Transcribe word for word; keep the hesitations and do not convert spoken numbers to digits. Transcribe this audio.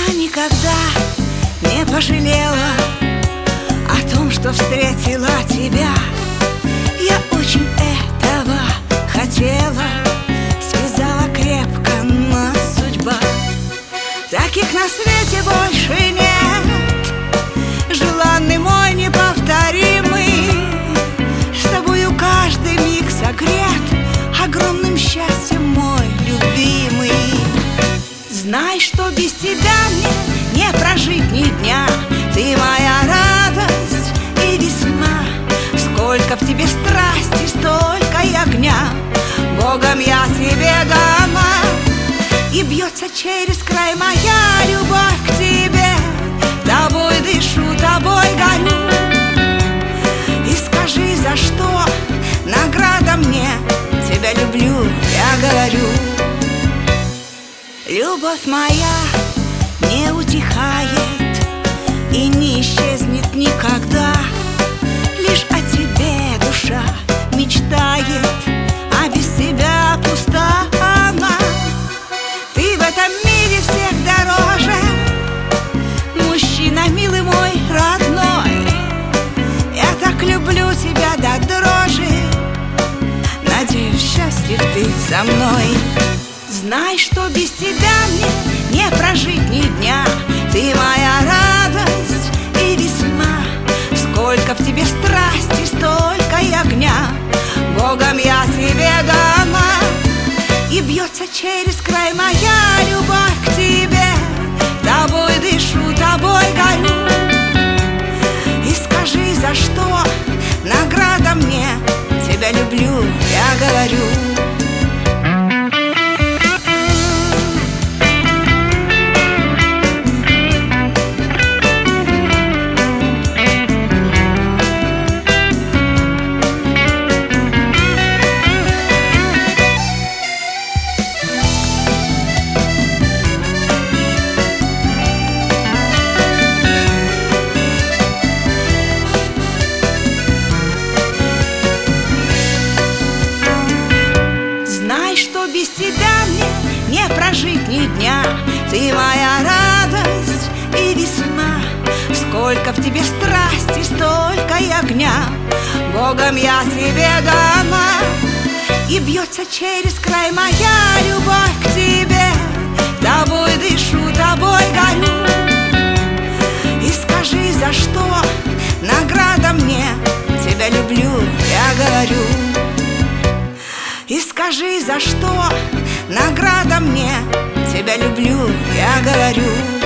Я никогда не пожалела о том, что встретила тебя. Я очень этого хотела, связала крепко, но судьба. Таких на свете больше нет, желанный мой неповторимый, с тобою каждый миг согрет огромным счастьем, мой любимый. Знай, что без тебя мне не прожить ни дня. Ты моя радость и весна. Сколько в тебе страсти, столько и огня. Богом я тебе дана. И бьется через край моя любовь к тебе. Тобой дышу, тобой горю. И скажи, за что награда мне? Тебя люблю, я говорю. Любовь моя не утихает и не исчезнет никогда. Лишь о тебе душа мечтает, а без тебя пуста она. Ты в этом мире всех дороже, мужчина, милый мой, родной. Я так люблю тебя до дрожи, надеюсь, счастлив ты со мной. Знай, что без тебя мне не прожить ни дня. Ты моя радость и весна. Сколько в тебе страсти, столько и огня. Богом я тебе дана. И бьется через край моя любовь к тебе. Тобой дышу, тобой горю. И скажи, за что награда мне? Тебя люблю, я говорю. Без тебя мне не прожить ни дня. Ты моя радость и весна. Сколько в тебе страсти, столько и огня. Богом я тебе дана. И бьется через край моя любовь к тебе. Тобой дышу, тобой горю. И скажи, за что награда мне? Тебя люблю, я говорю. И скажи, за что награда мне? Тебя люблю, я говорю.